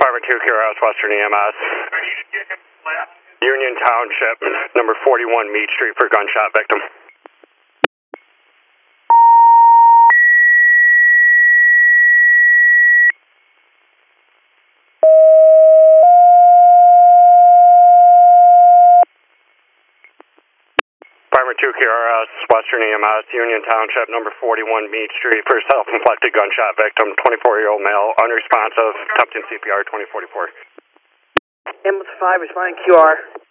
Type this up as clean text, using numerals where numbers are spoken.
Fiber 2 QRS Western EMS. Union Township, number 41 Mead Street for gunshot victim. Fiber 2 QRS Western EMS, Union Township, number 41 Mead Street for self-inflicted gunshot victim, 24-year-old male, unresponsive, attempting CPR 2044. Ambulance 5 responding QR.